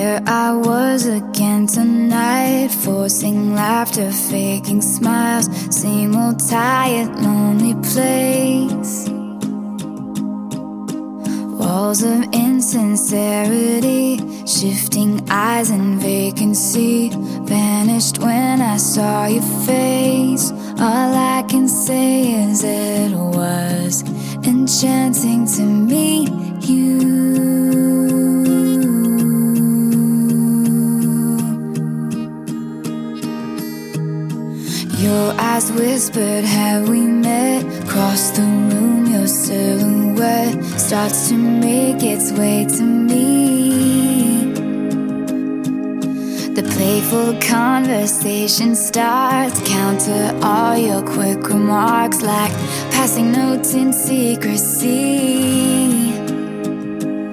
Here I was again tonight, forcing laughter, faking smiles. Same old tired, lonely place. Walls of insincerity, shifting eyes and vacancy. Vanished when I saw your face. All I can say is it was enchanting to meet you. Your eyes whispered, have we met? Across the room, your silhouette starts to make its way to me. The playful conversation starts, counter all your quick remarks like passing notes in secrecy.